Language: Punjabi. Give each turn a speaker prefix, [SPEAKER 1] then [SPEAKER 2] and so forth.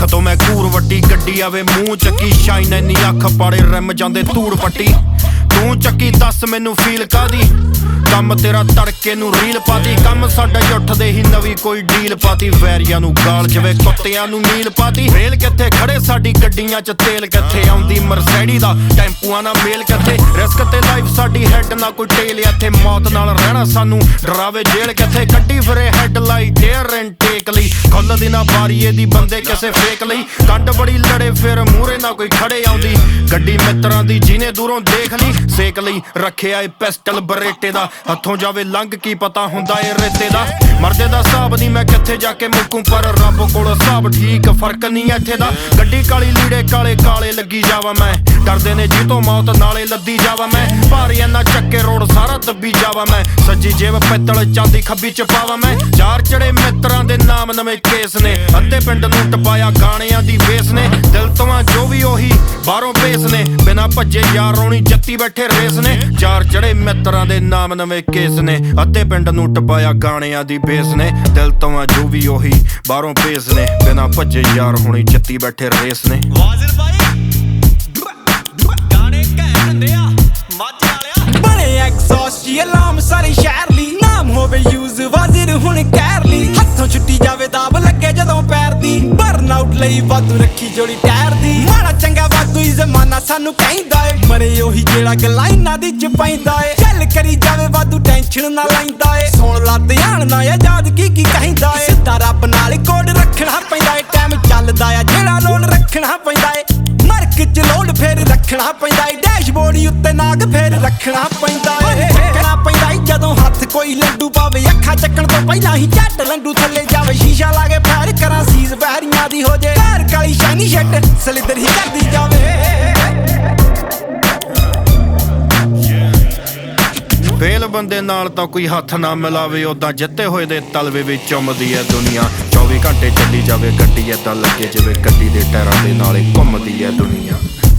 [SPEAKER 1] ਅੱਖ ਤੋਂ ਮੈਂ ਘੂਰ ਵੱਡੀ ਗੱਡੀ ਆਵੇ ਮੂੰਹ ਚੱਕੀ ਸ਼ਾਈਨ ਇੰਨੀ ਅੱਖ ਪਾੜੇ ਰਿਮ ਜਾਂਦੇ ਧੂੜ ਪੱਟੀ ਤੂੰ ਚੱਕੀ ਦੱਸ ਮੈਨੂੰ ਫੀਲ ਕਾਦੀ ਕੰਮ ਤੇਰਾ ਤੜਕੇ ਨੂੰ ਰੀਲ ਪਾਤੀ ਕੰਮ ਸਾਡਾ ਉੱਠਦੇ ਹੀ ਨਵੀਂ ਕੋਈ ਡੀਲ ਪਾਤੀ ਵੈਰੀਆਂ ਨੂੰ ਗਾਲ ਜਿਵੇਂ ਕੁੱਤਿਆਂ ਨੂੰ ਨੀਲ ਪਾਤੀ ਰੇਲ ਕਿੱਥੇ ਖੜੇ ਸਾਡੀ ਗੱਡੀਆਂ 'ਚ ਤੇਲ ਕਿੱਥੇ ਆਉਂਦੀ ਮਰਸੈਡੀ ਦਾ ਟੈਂਪੂਆਂ ਨਾਲ ਮੇਲ ਕਿੱਥੇ ਰਿਸਕ ਤੇ ਲਾਈਫ ਸਾਡੀ ਹੈਡ ਨਾ ਕੋਈ ਟੇਲ ਇੱਥੇ ਮੌਤ ਨਾਲ ਰਹਿਣਾ ਸਾਨੂੰ ਡਰਾਵੇ ਜੇਲ੍ਹ ਕਿੱਥੇ ਕੱਢੀ ਫਿਰੇ ਹੈਡਲਾਈਟ ਏਅਰ ਇਨਟੇਕ ਲਈ ਖੁੱਲਦੀ ਨਾ ਬਾਰੀਏ ਦੀ ਬੰਦੇ ਕਿਸੇ ਫੇਕ ਲਈ ਕੰਡ ਬੜੀ ਲੜੇ ਫਿਰ ਮੂਹਰੇ ਨਾ ਕੋਈ ਖੜੇ ਆਉਂਦੀ ਗੱਡੀ ਮਿੱਤਰਾਂ ਦੀ ਜਿਹਨੇ ਦੂਰੋਂ ਦੇਖ ਲਈ ਸੇਕ ਲਈ ਰੱਖਿਆ ਏ ਪਿਸਟਲ ਬਰੇਟੇ ਦਾ ਹੱਥੋਂ ਜਾਵੇ ਲੰਘ ਕੀ ਪਤਾ ਹੁੰਦਾ ਏ ਰੇਤੇ ਦਾ ਮਰਦੇ ਦਾ ਹਿਸਾਬ ਨਹੀਂ ਮੈਂ ਕਿੱਥੇ ਜਾ ਕੇ ਮੁੱਕੂ ਪਰ ਰੱਬ ਕੋਲ ਹਿਸਾਬ ਠੀਕ ਫਰਕ ਨਹੀਂ ਇੱਥੇ ਦਾ ਗੱਡੀ ਕਾਲੀ ਲੀੜੇ ਕਾਲੇ ਕਾਲੇ ਲੱਗੀ ਜਾਵਾਂ ਮੈਂ ਡਰਦੇ ਨੇ ਜੀ ਤੋਂ ਮੌਤ ਨਾਲੇ ਲੱਦੀ ਜਾਵਾਂ ਮੈਂ ਭਾਰੀ ਇੰਨਾ ਚੱਕੇ ਰੋਡ ਸਾਰਾ ਦੱਬੀ ਜਾਵਾਂ ਮੈਂ ਸੱਜੀ ਜੇਬ ਪਿੱਤਲ ਚਾਂਦੀ ਖੱਬੀ ਚ ਪਾਵਾਂ ਮੈਂ ਚਾਰ ਚੜੇ ਮਿੱਤਰਾਂ ਦੇ ਨਾਮ ਨਵੇਂ ਕੇਸ ਨੇ ਅੱਧੇ ਪਿੰਡ ਨੂੰ ਟਪਾਇਆ ਗਾਣਿਆਂ ਦੀ ਵੇਸ ਨੇ ਦਿਲ ਤੋਂ ਜੋ ਵੀ ਉਹੀ ਬਾਹਰੋਂ ਪੇਸ ਨੇ ਬਿਨਾਂ ਭੱਜੇ ਯਾਰ ਰੋਣੀ ਜੱਤੀ ਬੈਠੇ ਰੇਸ ਨੇ ਚਾਰ ਚੜੇ ਮਿੱਤਰਾਂ ਦੇ ਨਾਮ ਨਵੇਂ ਕੇਸ ਨੇ ਅੱਧੇ ਪਿੰਡ ਨੂੰ ਟਪਾਇਆ ਗਾਣਿਆਂ ਦੀ ਬੇਸ ਨੇ ਦਿਲ ਤੋਂ ਜੋ ਵੀ ਉਹੀ ਬਾਹਰੋਂ ਪੇਸ ਨੇ ਬਿਨਾਂ ਭੱਜੇ ਯਾਰ ਹੋਣੀ ਜੱਤੀ ਬੈਠੇ ਰੇਸ ਨੇ
[SPEAKER 2] ਵਾਜ਼ਿਰ ਭਾਈ ਗਾਣੇ ਘੈਂਟ ਹੁੰਦੇ ਆ ਮਾਝੇ ਵਾਲਿਆ
[SPEAKER 3] ਬਣੇ ਐਗਜ਼ੌਸਟ ਅਲਾਰਮ ਸਾਰੇ ਸ਼ਹਿਰ ਲਈ ਨਾਮ ਹੋਵੇ ਯੂਜ਼ ਵਾਜ਼ਿਰ ਹੁਣ ਕਹਿਰ ਲਈ ਹੱਥੋਂ ਛੁੱਟੀ ਜਾਵੇ ਦਾਬ ਲੱਗੇ ਜਦੋਂ ਪੈਰ ਦੀ ਬਰਨ ਆਊਟ ਲਈ ਵਾਧੂ ਰੱਖੀ ਜੋੜੀ ਟਾਇਰ ਦੀ ਮਾੜਾ ਚੰਗਾ ਵਾਧੂ ਹੀ ਜ਼ਮਾਨਾ ਸਾਨੂੰ ਕਹਿੰਦਾ ਏ ਮਰੇ ਉਹੀ ਜਿਹੜਾ ਗੱਲਾਂ ਇਹਨਾਂ ਦੀ ਚ ਪੈਂਦਾ ਏ ਚੱਲ ਕਰੀ ਜਾਵੇ ਵਾਧੂ ਟੈਨਸ਼ਨ ਨਾ ਲੈਂਦਾ ਏ ਸੁਣ ਲਾ ਧਿਆਨ ਨਾ ਆਜ਼ਾਦ ਕੀ ਕਹਿੰਦਾ ਏ ਸਿੱਧਾ ਰੱਬ ਨਾਲ ਕੋਡ ਰੱਖਣਾ ਪੈਂਦਾ ਏ ਟਾਈਮ ਚੱਲਦਾ ਆ ਜਿਹੜਾ ਲੋਡ ਰੱਖਣਾ ਪੈਂਦਾ ਏ ਨਰਕ ਚ ਲੋਡ ਫੇਰ ਰੱਖਣਾ ਪੈਂਦਾ ਏ ਡੈਸ਼ਬੋਰਡ ਉੱਤੇ ਨਾਗ ਫੇਰ ਰੱਖਣਾ ਪੈਂਦਾ ਏ ਚੱਕਣਾ ਪੈਂਦਾ ਏ ਜਦੋਂ ਹੱਥ ਕੋਈ ਲੰਡੂ ਪਾਵੇ ਅੱਖਾਂ ਚੱਕਣ ਤੋਂ ਪਹਿਲਾਂ ਹੀ ਝੱਟ ਲੰਡੂ ਥੱਲੇ ਜਾਵੇ ਸ਼ੀਸ਼ਾ ਲਾ ਕੇ ਫੈਰ ਕਰਾਂ ਸੀਜ਼ ਬਹਿਰੀਆਂ ਦੀ ਹੋ ਜੇ ਘਰ ਕਾਲੀ ਸ਼ਾਈਨੀ ਸ਼ੈਟ ਸਲਿੱਦਰ ਹੀ ਕਰਦੀ ਜਾਵੇ
[SPEAKER 1] ਫੇਲ ਬੰਦੇ ਨਾਲ ਤਾਂ ਕੋਈ ਹੱਥ ਨਾ ਮਿਲਾਵੇ ਉਦਾਂ ਜਿੱਤੇ ਹੋਏ ਦੇ ਤਲਵੇ ਵਿੱਚ ਚੁੰਮਦੀ ਐ ਦੁਨੀਆ 24 ਘੰਟੇ ਚੱਲੀ ਜਾਵੇ ਗੱਡੀ ਏਦਾਂ ਲੱਗੇ ਜਿਵੇਂ ਗੱਡੀ ਦੇ ਟਾਇਰਾਂ ਦੇ ਨਾਲੇ ਘੁੰਮਦੀ ਐ ਦੁਨੀਆ